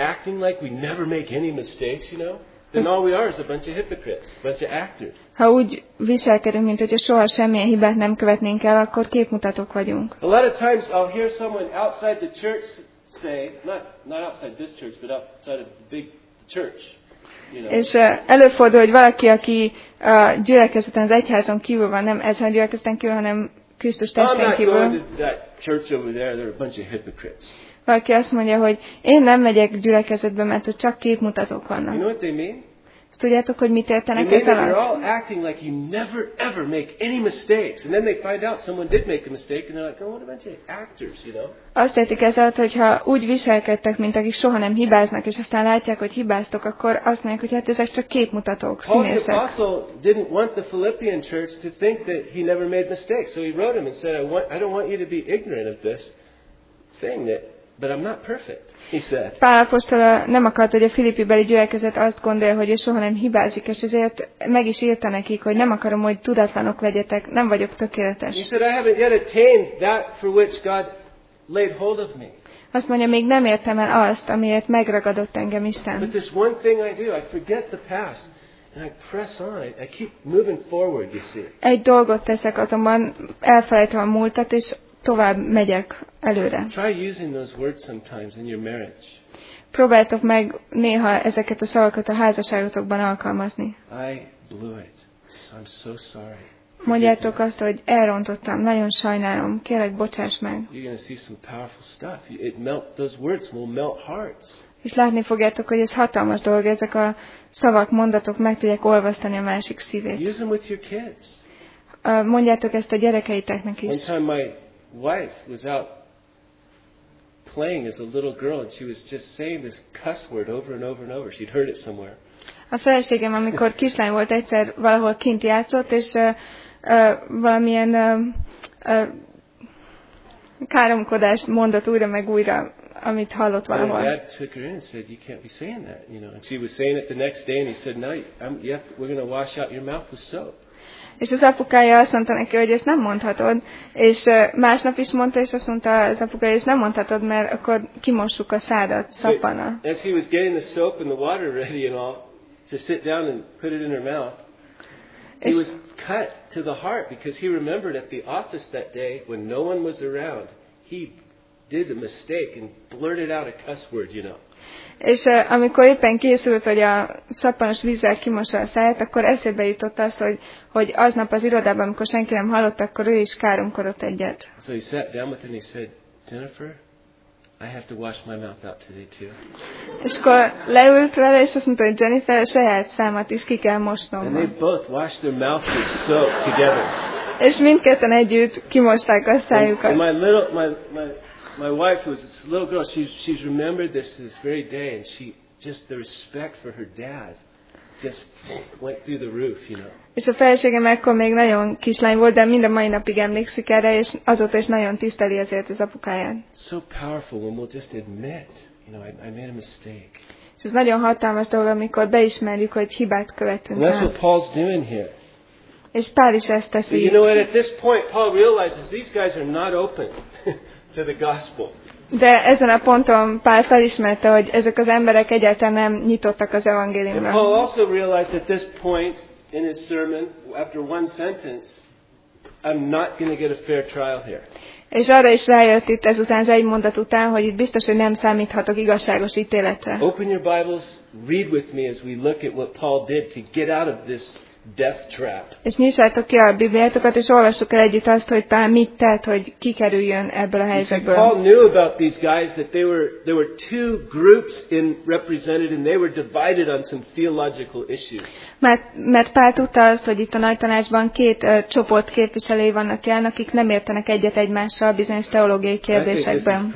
Then all we are is a bunch of hypocrites, a bunch of actors. Ha úgy viselkedünk, mint hogyha soha semmilyen hibát nem követnénk el, akkor képmutatók vagyunk. A lot of times I'll hear someone outside the church say, not not outside this church, but outside of the big church. You know. És uh, előfordul, hogy valaki, aki a uh, gyülekezeten, az egyházon kívül van, nem ezen a gyülekezeten kívül, hanem Krisztus testén kívül. I'm not going to that church over there. They're a bunch of hypocrites. Valaki azt mondja, hogy én nem megyek gyülekezetbe, mert ott csak képmutatók vannak. You know what they mean? Tudjátok, hogy mit értenek ez alatt? They're all acting like you never ever make any mistakes, and then they find out someone did make a mistake, and they're like, "Oh, what a bunch of actors," you know? Azt értik ez alatt, hogyha úgy viselkedtek, mint akik soha nem hibáznak, és aztán látják, hogy hibáztok, akkor azt mondják, hogy hát ezek csak képmutatók, színészek. Paul the apostle didn't want the Philippian church to think that he never made mistakes, so he wrote him and said, "I want, I don't want you to be ignorant of this thing that, but I'm not perfect." He said. Pál apostol nem akart, hogy a filippi-beli gyülekezet azt gondolja, hogy ő soha nem hibázik, és ezért meg is írta nekik, hogy nem akarom, hogy tudatlanok legyetek, nem vagyok tökéletes. He said, I haven't yet attained that for which God laid hold of me. Azt mondja, még nem értem el azt, amiért megragadott engem Isten. But there's one thing I do, I forget the past, and I press on, I keep moving forward, you see. Egy dolgot teszek, azonban elfelejtem a múltat, és tovább megyek előre. Try using those words sometimes in your marriage. Próbáltok meg néha ezeket a szavakat a házasságotokban alkalmazni. I blew it. I'm so sorry. Mondjátok azt, hogy elrontottam, nagyon sajnálom, kérlek, bocsáss meg. You're going to see some powerful stuff. It melt, those words will melt hearts. És látni fogjátok, hogy ez hatalmas dolog, ezek a szavak, mondatok meg tudják olvasztani a másik szívét. Use them with your kids. Mondjátok ezt a gyerekeiteknek is. One time my wife was out playing as a little girl, and she was just saying this cuss word over and over and over. She'd heard it somewhere. A feleségem, amikor kislány volt, egyszer valahol kint játszott, és uh, uh, valamilyen uh, uh, káromkodást mondott újra meg újra, amit hallott valahol. And Dad took her in and said, "You can't be saying that," you know. And she was saying it the next day, and he said, "No, I'm, you have to, we're going to wash out your mouth with soap." És az apukája azt mondta neki, hogy ezt nem mondhatod, és másnap is mondta, és azt mondta az apukája, hogy ezt nem mondhatod, mert akkor kimossuk a szádat szappannal. As he was getting the soap and the water ready and all to sit down and put it in her mouth, he was cut to the heart because he remembered at the office that day when no one was around, he did a mistake and blurted out a cuss word, you know. És uh, amikor éppen készült, hogy a szappanos vízzel kimossa a száját, akkor eszébe jutott az, hogy, hogy aznap az irodában, amikor senki nem hallott, akkor ő is káromkodott egyet. So he sat down with her and he said, "Jennifer, I have to wash my mouth out today too." És akkor leült vele, és azt mondta, hogy Jennifer, saját számat is ki kell mosnom. And they both washed their mouths with soap together. És mindketten együtt kimosták a szájukat. And my little, my, my, My wife was this little girl. She's she's remembered this this very day, and she just the respect for her dad just went through the roof, you know. És a feleségem ekkor még nagyon kislány volt, de mind a mai napig emlékszik erre, és azóta is nagyon tiszteli ezért az apukáját. So powerful when we'll just admit, you know, I, I made a mistake. És ez nagyon hatalmas dolog, amikor beismerjük, hogy hibát követünk el. And that's what Paul's doing here. És Pál is ezt teszi. You know what? At this point, Paul realizes these guys are not open to the gospel. De ezen a ponton Pál felismerte, hogy ezek az emberek egyáltalán nem nyitottak az evangéliumra. And Paul also realized at this point in his sermon, after one sentence, I'm not going to get a fair trial here. És arra is rájött itt ezután az egy mondat után, hogy itt biztos, hogy nem számíthatok igazságos ítéletre. Open your Bibles, read with me as we look at what Paul did to get out of this death trap. És nyissátok ki a Bibliátokat, és olvassuk el együtt azt, hogy Pál mit tett, hogy kikerüljön ebből a helyzetből. Paul knew about these guys that they were there were two groups in represented and they were divided on some theological issues. Mert, mert Pál tudta azt, hogy itt a nagy tanácsban két uh, csoport képviselői vannak jelen, akik nem értenek egyet egymással bizonyos teológiai kérdésekben.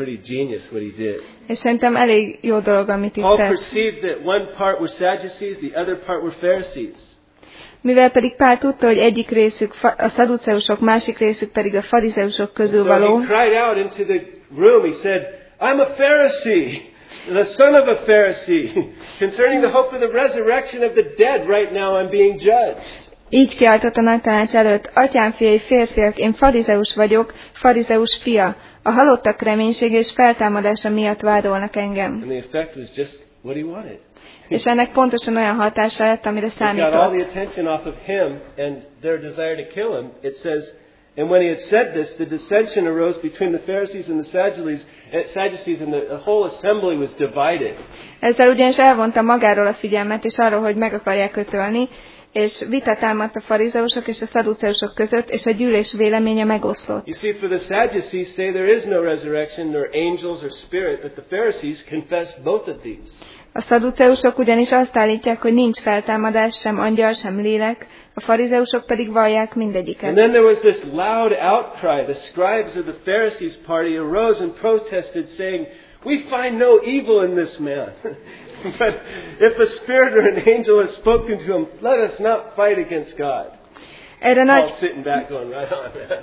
És szerintem elég jó dolog, amit itt tett. Paul perceived that one part were Sadducees, the other part were Pharisees. Mivel pedig Pál tudta, hogy egyik részük a szaduceusok, másik részük pedig a farizeusok közül való. So he cried out into the room. He said, "I'm a Pharisee, the son of a Pharisee. Concerning the hope of the resurrection of the dead, right now I'm being judged." Így kiáltott a nagy tanács előtt: Atyám fiai, férfiak, én farizeus vagyok, farizeus fia. A halottak reménysége és feltámadása miatt vádolnak engem. And the effect was just what he wanted. És ennek pontosan olyan hatása lett, amire számított. He got all the attention off of him and their desire to kill him. It says, and when he had said this, the dissension arose between the Pharisees and the Sadducees, Sadducees and the whole assembly was divided. Ezzel ugyanis elvonta magáról a figyelmet, és arról, hogy meg akarják ötölni, és vita támadt a farizeusok és a szaduceusok között, és a gyűlés véleménye megoszlott. You see, for the Sadducees say there is no resurrection, nor angels or spirit, but the Pharisees confess both of these. A szaduceusok ugyanis azt állítják, hogy nincs feltámadás, sem angyal, sem lélek, a farizeusok pedig vallják mindegyiket. And then there was this loud outcry. The scribes of the Pharisees party arose and protested, saying, "We find no evil in this man. But if a spirit or an angel has spoken to him, let us not fight against God." Erre Paul's nagy, sitting back going, right on, man.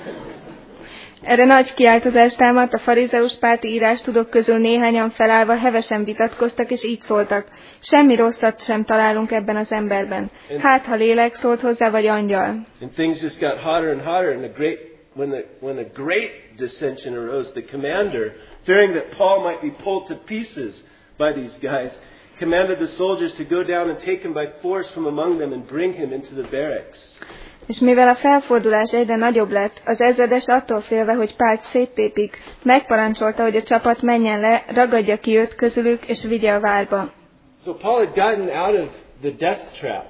erre nagy kiáltozást támadt, a farizeus párti írástudók közül néhányan felállva hevesen vitatkoztak, és így szóltak: Semmi rosszat sem találunk ebben az emberben. Hát, ha lélek szólt hozzá, vagy angyal. And things just got hotter and hotter, and the great, when the when the great dissension arose, the commander, fearing that Paul might be pulled to pieces by these guys, commanded the soldiers to go down and take him by force from among them and bring him into the barracks. És mivel a felfordulás egyre nagyobb lett, az ezredes attól félve, hogy Pált széttépik, megparancsolta, hogy a csapat menjen le, ragadja ki őt közülük, és vigye a várba. So Paul had gotten out of the death trap.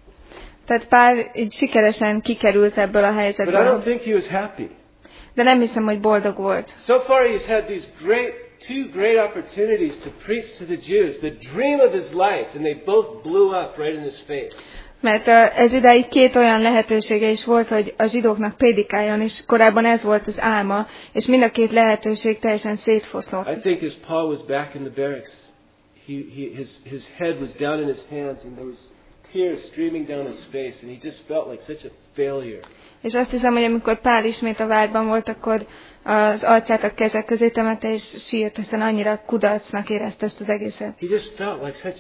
Tehát Pál így sikeresen kikerült ebből a But I helyzetből. don't think he was happy. De nem hiszem, hogy boldog volt. So far he's had these great, two great opportunities to preach to the Jews, the dream of his life, and they both blew up right in his face. Mert ez idáig két olyan lehetősége is volt, hogy a zsidóknak prédikáljon, és korábban ez volt az álma, és mind a két lehetőség teljesen szétfoszlott. I think as Paul was back in the barracks, he, he, his, his head was down in his hands and there was tears streaming down his face and he just felt like such a failure. És azt hiszem, hogy amikor Pál ismét a várban volt, akkor az arcát a kezek közé temette, és sírt, hiszen annyira kudarcnak érezte ezt az egészet. He just felt like such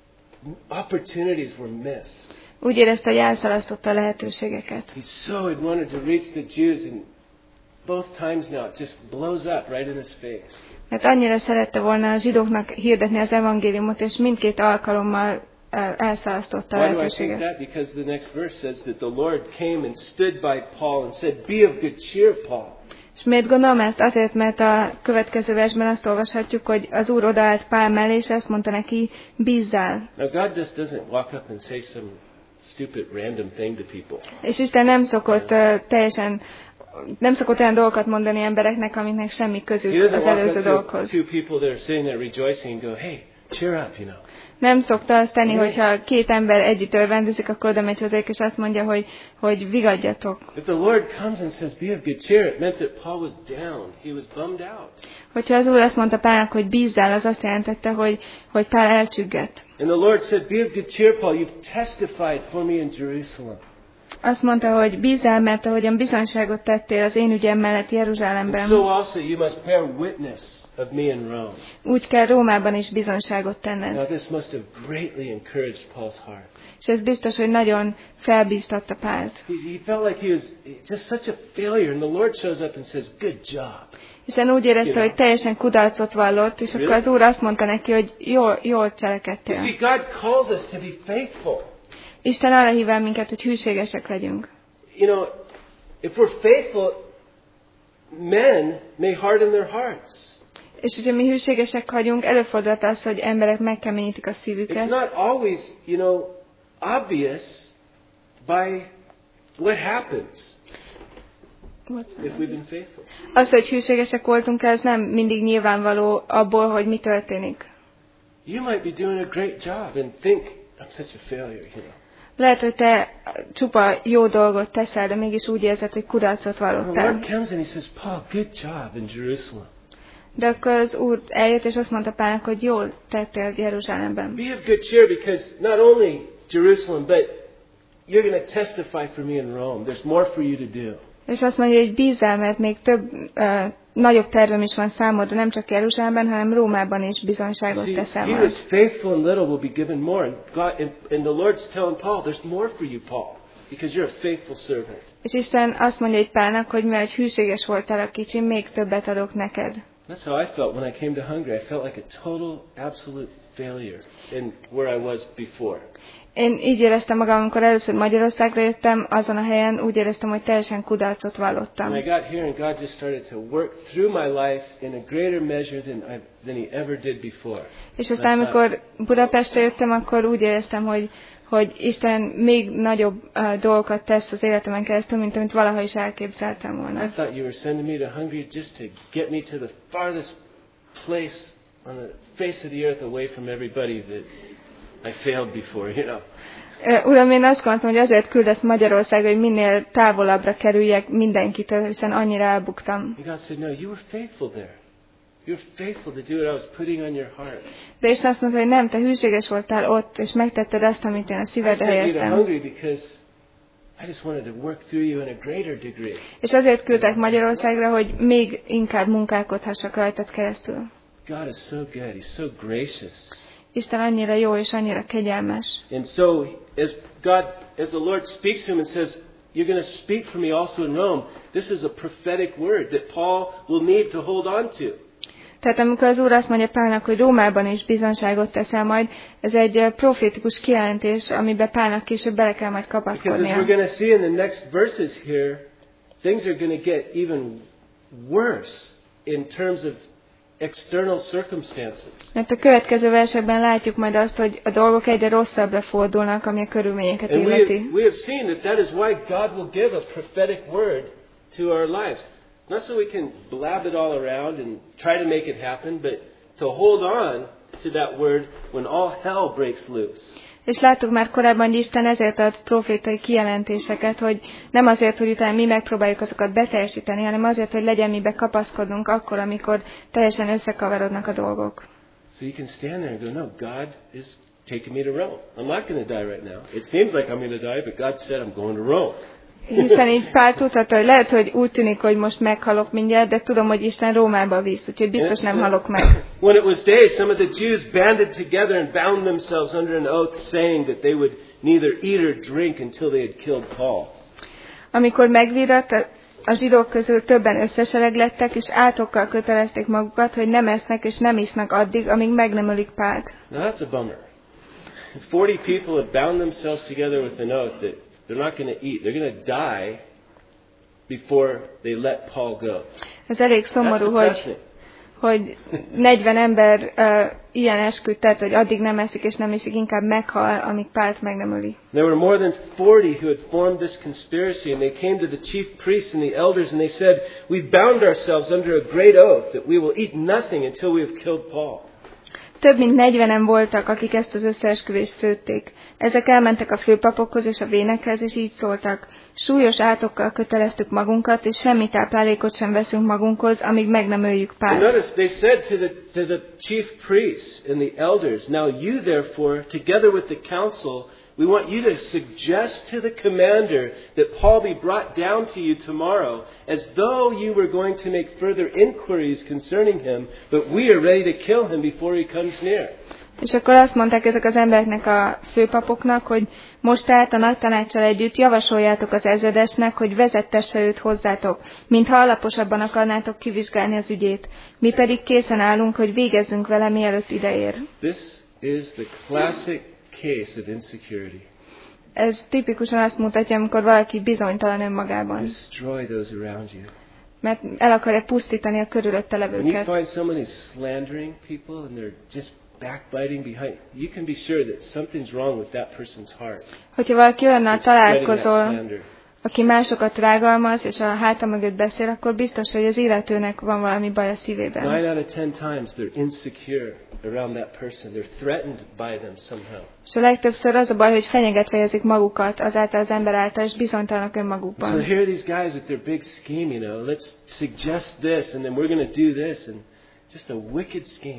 opportunities were missed. Úgy érezte, hogy elszalasztotta a lehetőségeket. He so had wanted to reach the Jews, and both times now it just blows up right in his face. Mert annyira szerette volna a zsidóknak hirdetni az evangéliumot, és mindkét alkalommal elszalasztotta a Why do I think lehetőséget. that? Because the next verse says that the Lord came and stood by Paul and said, "Be of good cheer, Paul." És miért gondolom ezt? Azért, mert a következő versben azt olvashatjuk, hogy az Úr odaállt Pál mellé, és azt mondta neki: bízzál. Now God just doesn't walk up and say some stupid random thing to people. És Isten nem szokott uh, teljesen, nem szokott olyan dolgokat mondani embereknek, amiknek semmi He közük doesn't az walk előző up to dolgokhoz. two people that are sitting there rejoicing and go, "Hey, cheer up," you know. Nem szokta azt tenni, hogyha két ember együtt örvendezik, akkor oda megy hozzájuk, és azt mondja, hogy, hogy vigadjatok. If the Lord comes and says, "Be of good cheer," it meant that Paul was down. He was bummed out. Hogyha az Úr azt mondta Pálnak, hogy bízzál, az azt jelentette, hogy, hogy Pál elcsüggett. And the Lord said, "Be of good cheer, Paul. You've testified for me in Jerusalem." Azt mondta, hogy bízzál, mert ahogyan bizonyságot tettél az én ügyem mellett And Jeruzsálemben, so also you must bear witness of me in Rome. úgy kell Rómában is bizonyságot tenned. Now this must have greatly encouraged Paul's heart. És ez biztos, hogy nagyon felbíztatta Pált. He, he felt like he was just such a failure, and the Lord shows up and says, "Good job." Hiszen úgy érezte, hogy teljesen kudarcot vallott, és akkor az Úr azt mondta neki, hogy jól, jól You cselekedtél. see, God calls us to be faithful. Isten arra hív el minket, hogy hűségesek legyünk. You know, if we're faithful, men may harden their hearts. És hogyha mi hűségesek vagyunk, előfordulhat az, hogy emberek megkeményítik a It's szívüket. not always, you know, obvious by what happens if we've been faithful. Az, hogy hűségesek voltunk, ez nem mindig nyilvánvaló abból, hogy mi történik. You might be doing a great job and think, "I'm such a failure," you know. Lehet, hogy te csupa jó dolgot teszel, de mégis úgy érzed, hogy kudarcot The vallottál. Lord comes and he says, "Paul, good job in Jerusalem. De akkor az Úr eljött, és azt mondta Pálnak, hogy jól tettél Jeruzsálemben. Be of good cheer because not only Jerusalem, but you're going to testify for me in Rome. There's more for you to do. És azt mondja, hogy bízzál, mert még több, uh, nagyobb tervem is van számodra, nem csak Jeruzsálemben, hanem Rómában is bizonyságot teszel majd. He was faithful in little, will be given more. And, God, and, and the Lord's telling Paul, there's more for you, Paul, because you're a faithful servant. És Isten azt mondja egy Pálnak, hogy mert hűséges voltál a kicsim, még többet adok neked. That's how I felt when I came to Hungary. I felt like a total, absolute failure in where I was before. Én így éreztem magam, amikor először Magyarországra jöttem, azon a helyen úgy éreztem, hogy teljesen kudarcot vallottam. And I got here and God just started to work through my life in a greater measure than I than He ever did before. És aztán, amikor Budapestre jöttem, akkor úgy éreztem, hogy hogy Isten még nagyobb uh, dolgokat tesz az életemen keresztül, mint amit valaha is elképzeltem volna. I thought you were sending me to Hungary just to get me to the farthest place on the face of the earth away from everybody that I failed before, you know. Uh, Uram, én azt gondoltam, hogy azért küldött Magyarországra, hogy minél távolabbra kerüljek mindenkitől, hiszen annyira elbuktam. And God said, no, you were faithful there. You were faithful to do what I was putting on your heart. De Isten azt mondta, hogy nem, te hűséges voltál ott, és megtetted azt, amit én a szívedre helyeztem. És azért küldtek Magyarországra, hogy még inkább munkálkodhassak rajtad keresztül. God is so good. He's so gracious. Isten annyira jó és annyira kegyelmes. And so, as God, as the Lord speaks to him and says, you're going to speak for me also in Rome, this is a prophetic word that Paul will need to hold on to. Tehát amikor az Úr azt mondja Pálnak, hogy Rómában is bizonságot teszel majd, ez egy profétikus kijelentés, amiben Pálnak később bele kell majd kapaszkodnia. Because as we're going to see in the next verses here, things are going to get even worse in terms of external circumstances. Mert a következő versekben látjuk majd azt, hogy a dolgok egyre rosszabbra fordulnak, ami a körülményeket illeti. And we have seen that that is why God will give a prophetic word to our lives. Not so we can blab it all around and try to make it happen, but to hold on to that word when all hell breaks loose. És láttuk már korábban, hogy Isten ezért ad profétai kijelentéseket, hogy nem azért, hogy utána mi megpróbáljuk azokat beteljesíteni, hanem azért, hogy legyen mibe kapaszkodnunk akkor, amikor teljesen összekavarodnak a dolgok. So you can stand there and go, no, God is taking me to Rome. I'm not going to die right now. It seems like I'm going to die, but God said I'm going to Rome. Hiszen így Pál tudhatta, hogy lehet, hogy úgy tűnik, hogy most meghalok mindjárt, de tudom, hogy Isten Rómába visz, úgyhogy biztos nem halok meg. When it was day, some of the Jews banded together and bound themselves under an oath, saying that they would neither eat or drink until they had killed Paul. Amikor megvírat, a zsidók közül többen összesereglettek, és átokkal kötelezték magukat, hogy nem esznek és nem isznak addig, amíg meg nem ölik Pált. Now that's a bummer. Forty people had bound themselves together with an oath that they're not going to eat. They're going to die before they let Paul go. Ez elég szomorú, hogy, hogy negyven ember uh, ilyen esküdt tett, hogy addig nem eszik és nem iszik, inkább meghal, amíg Pált meg nem öli. There were more than forty who had formed this conspiracy, and they came to the chief priests and the elders, and they said, "We've bound ourselves under a great oath that we will eat nothing until we have killed Paul." Több mint negyvenen voltak, akik ezt az összeesküvést szőtték. Ezek elmentek a főpapokhoz és a vénekhez, és így szóltak. Súlyos átokkal köteleztük magunkat, és semmi táplálékot sem veszünk magunkhoz, amíg meg nem öljük Pált. Notice they said to the, to the chief priests and the elders, "Now you therefore, together with the council, we want you to suggest to the commander that Paul be brought down to you tomorrow, as though you were going to make further inquiries concerning him, but we are ready to kill him before he comes near." És akkor azt mondták ezek az embereknek a főpapoknak, hogy most tehát a nagy tanácssal együtt javasoljátok az ezredesnek, hogy vezettesse őt hozzátok, mintha alaposabban akarnátok kivizsgálni az ügyét. Mi pedig készen állunk, hogy végezzünk vele, mielőtt ideér. This is the classic case of insecurity. Ez tipikusan azt mutatja, amikor valaki bizonytalan önmagában. Destroy those around you. Mert el akarja pusztítani a körülötte levőket. When you find someone who's slandering people and they're just backbiting behind, you can be sure that something's wrong with that person's heart. Hogyha valaki olyannal találkozol, aki másokat rágalmaz és a háta mögött beszél, akkor biztos, hogy az illetőnek van valami baj a szívében. Nine out of ten times they're insecure around that person. They're threatened by them somehow. És a legtöbbször az a baj, hogy fenyegetve érzik magukat azáltal az ember által, és bizonytalanak önmagukban. So here are these guys with their big scheme, you know, let's suggest this, and then we're going to do this, and just a wicked scheme.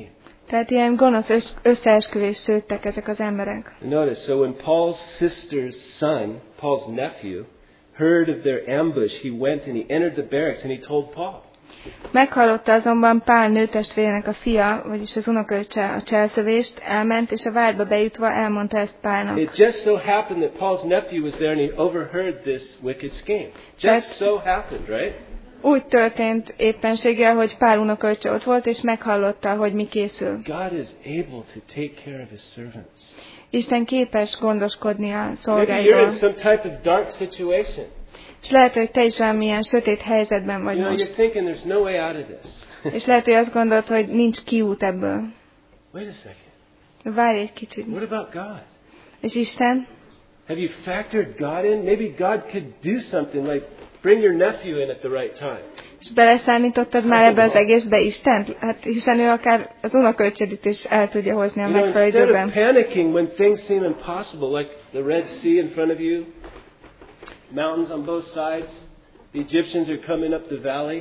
Tehát ilyen gonosz összeesküvést szőttek ezek az emberek. Notice, so when Paul's sister's son, Paul's nephew, heard of their ambush, he went and he entered the barracks and he told Paul. Meghallotta azonban Pál nőtestvérének a fia, vagyis az unokaöccse a cselszövést, elment, és a várba bejutva elmondta ezt Pálnak. It just so happened that Paul's nephew was there and he overheard this wicked scheme. Just so happened, right? Úgy történt éppenséggel, hogy Pál unokaöccse ott volt, és meghallotta, hogy mi készül. God is able to take care of his servants. Isten képes gondoskodni a Maybe you're szolgáiról. in some type of dark situation. És lehet, hogy te is valamilyen sötét helyzetben vagy You know, most. you're thinking there's no way out of this. És lehet, hogy azt gondolod, hogy nincs kiút ebből. Wait a second. Várj egy kicsit. What about God? És Isten? Have you factored God in? Maybe God could do something like bring your nephew in at the right time. És beleszámítottad már ebbe az egészbe Istent? Hát hiszen ő akár az unokaöccsedit is el tudja hozni a You know, megfelelő instead időben. of panicking when things seem impossible, like the Red Sea in front of you, mountains on both sides, the Egyptians are coming up the valley,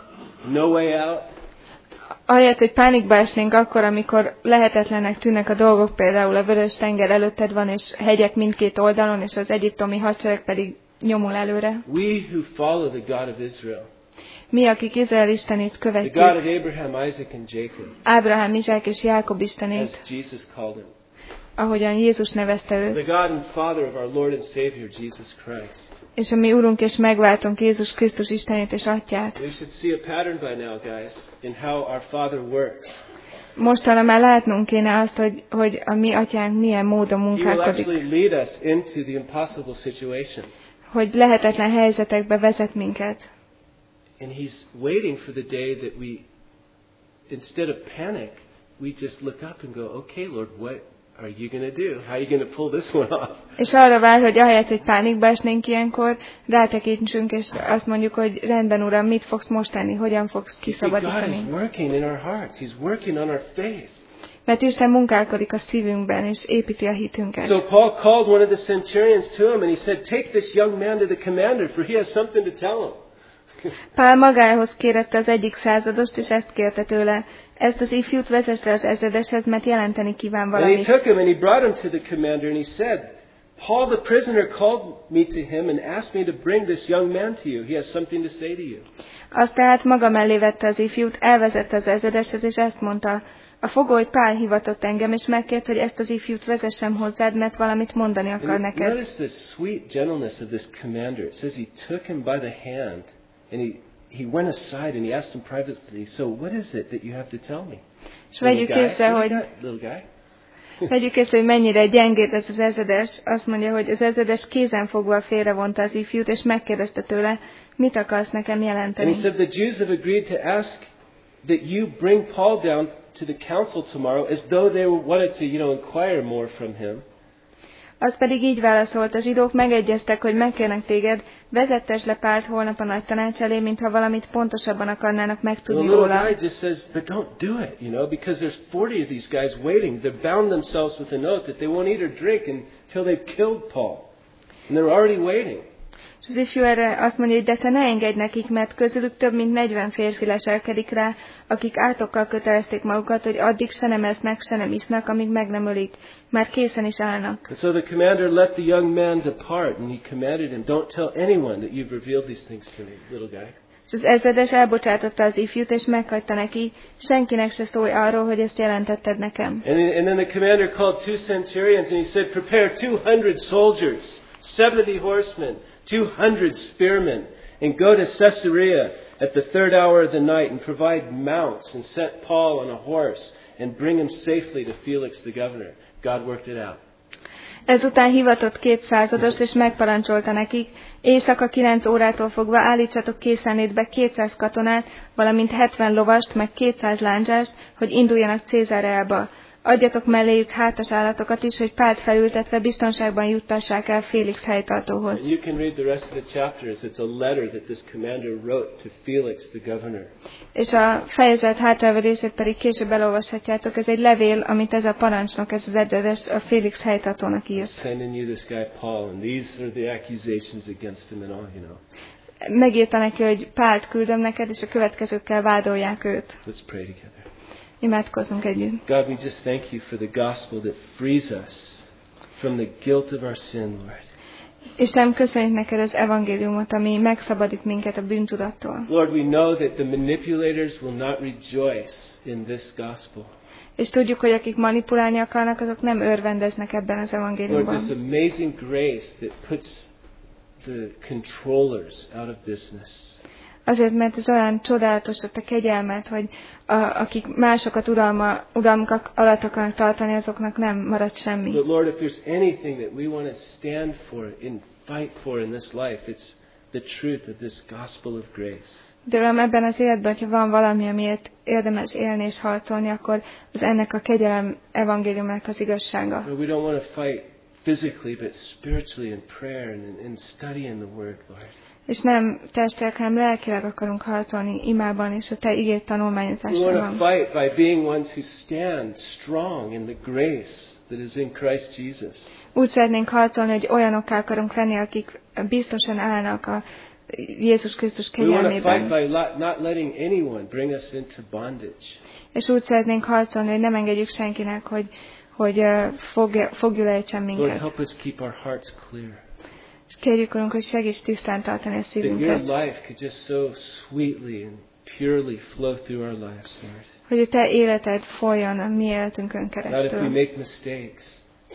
no way out. Ahelyett, hogy pánikba esnénk akkor, amikor lehetetlenek tűnnek a dolgok, például a vörös tenger előtted van, és hegyek mindkét oldalon, és az egyiptomi hadsereg pedig nyomul előre. We who follow the God of Israel, Mi, akik Izrael Istenét the God követjük, of Abraham, Isaac and Jacob, Ábrahám, Izsák és Jákob as Istenét, Jesus called him, ahogyan Jézus nevezte the őt, God and Father of our Lord and Savior, Jesus Christ. és a mi Urunk és megváltunk Jézus Krisztus Istenét és Atyát. We should see a pattern by now, guys, in how our Father works. Mostanra már látnunk kéne azt, hogy, hogy a mi Atyánk milyen módon He will munkálkodik, actually lead us into the impossible situation. hogy lehetetlen helyzetekbe vezet minket. And He's waiting for the day that we, instead of panic, we just look up and go, okay, Lord, what are you going to do? How are you going to pull this one off? És arra vár, hogy ahelyett, hogy pánikba esnénk ilyenkor, rátekintsünk, és azt mondjuk, hogy rendben, Uram, mit fogsz most tenni, hogyan fogsz You see, God is kiszabadítani. working in our hearts. He's working on our faith. Mert Isten munkálkodik a szívünkben, és építi a hitünket. So Paul called one of the centurions to him and he said, take this young man to the commander, for he has something to tell him. Pál magához kérette az egyik századost, és ezt kérte tőle. Ezt az ifjút vezesse az ezredeshez, mert jelenteni kíván And he valamit. took him and he brought him to the commander and he said, Paul the prisoner called me to him and asked me to bring this young man to you. He has something to say to you. Azt tehát maga mellé vette az ifjút, elvezette az ezredeshez, és ezt mondta, a fogoly Pál hivatott engem, és megkért, hogy ezt az ifjút vezessem hozzád, mert valamit mondani akar And neked. notice the sweet gentleness of this commander. It says he took him by the hand and he, he went aside and he asked him privately, so what is it that you have to tell me? És vegyük észre, hogy, Little guy? vegyük észre, hogy mennyire gyengéd ez az ezredes. Azt mondja, hogy az ezredes kézenfogva félrevonta az ifjút, és megkérdezte tőle, mit akarsz nekem And jelenteni. he said, the Jews have agreed to ask that you bring Paul down to the council tomorrow as though they wanted to, you know, inquire more from him. Az pedig így válaszolt, a zsidók megegyeztek, hogy megkérnek téged, vezettesd le Pált holnap a nagy tanács elé, mintha valamit pontosabban akarnának And the megtudni little róla. guy just says, but don't do it, you know, because there's forty of these guys waiting. They've bound themselves with an oath that they won't eat or drink until they've killed Paul. And they're already waiting. És az ifjú erre azt mondja, hogy de te ne engedj nekik, mert közülük több mint negyven férfi leselkedik rá, akik átokkal kötelezték magukat, hogy addig se nem esznek, se nem isznak, amíg meg nem ölik. Már készen is állnak. And so the commander let the young man depart, and he commanded him, don't tell anyone that you've revealed these things to me, little guy. És az ezredes elbocsátotta az ifjút, és meghagyta neki, senkinek se szólj arról, hogy ezt jelentetted nekem. And then, and then the commander called two centurions, and he said, prepare two hundred soldiers, seventy horsemen, two hundred spearmen, and go to Caesarea at the third hour of the night, and provide mounts, and set Paul on a horse, and bring him safely to Felix the governor. God worked it out. Ezután hivatott két századost, és megparancsolta nekik, éjszaka kilenc órától fogva állítsatok készenlétbe kétszáz katonát, valamint hetven lovast, meg kétszáz lándzsást, hogy induljanak Cézareába. Adjatok melléjük hátas állatokat is, hogy Pált felültetve biztonságban juttassák el Félix helytartóhoz. And you can read the rest of the chapters. It's a letter that this commander wrote to Felix the governor. És a fejezet hátralévő részét pedig később elolvashatjátok. Ez egy levél, amit ez a parancsnok, ez az ezredes a Félix helytartónak írt. Sending you this guy Paul, and these are the accusations against him and all, you know. Megírta neki, hogy Pált küldöm neked, és a következőkkel vádolják őt. Let's pray together. Imádkozzunk együtt. God, we just thank you for the gospel that frees us from the guilt of our sin, Lord. Istenem, köszönjük neked az evangéliumot, ami megszabadít minket a bűntudattól. Lord, we know that the manipulators will not rejoice in this gospel. És tudjuk, hogy akik manipulálni akarnak, azok nem örvendeznek ebben az evangéliumban. Lord, this amazing grace that puts the controllers out of business. Azért, mert ez olyan csodálatos ott a kegyelmet, hogy a, akik másokat uralma, uralmuk alatt akarnak tartani, azoknak nem marad semmi. But Lord, if there's anything that we want to stand for and fight for in this life, it's the truth of this gospel of grace. De Uram, ebben az életben, hogyha van valami, amiért érdemes élni és harcolni, akkor az ennek a kegyelem evangéliumnak az igazsága. Lord, we don't want to fight physically, but spiritually in prayer and in, in studying the Word, Lord. És nem testileg, hanem lelkileg akarunk harcolni imában és a Te igét tanulmányozásában. We want to fight by being ones who stand strong in the grace that is in Christ Jesus. Úgy szeretnénk harcolni, hogy olyanokká akarunk lenni, akik biztosan állnak a Jézus Krisztus kegyelmében. We want to fight by not letting anyone bring us into bondage. És úgy szeretnénk harcolni, hogy nem engedjük senkinek, hogy, hogy fogja, fogjulejtsen minket. Lord, help us keep our hearts clear. És kérjük, Urunk, hogy segíts tisztán tartani a szívünket. That your life could just so sweetly and purely flow through our lives, Lord. Hogy a Te életed folyjon a mi életünkön keresztül. Not if we make mistakes.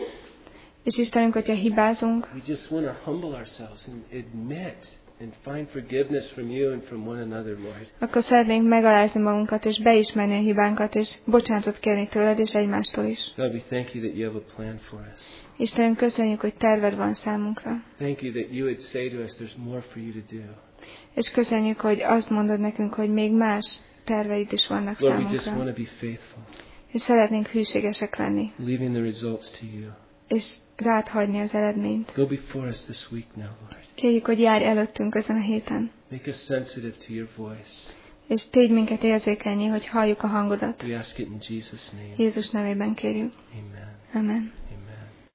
És Istenünk, hogyha hibázunk, we just want to humble ourselves and admit and find forgiveness from you and from one another, Lord. Akkor szeretnénk megalázni magunkat, és beismerni a hibánkat, és bocsánatot kérni tőled, és egymástól is. God, we thank you that you have a plan for us. Istenünk, köszönjük, hogy terved van számunkra. Thank you that you would say to us, there's more for you to do. És köszönjük, hogy azt mondod nekünk, hogy még más terveid is vannak Lord, számunkra. we just want to be faithful. És szeretnénk hűségesek lenni. Leaving the results to you. És rád hagyni az eredményt. Go before us this week now, Lord. Kérjük, hogy járj előttünk ezen a héten. Make us sensitive to your voice. És tégy minket érzékenyé, hogy halljuk a hangodat. We ask it in Jesus' name. Jézus nevében kérjük. Amen. Amen.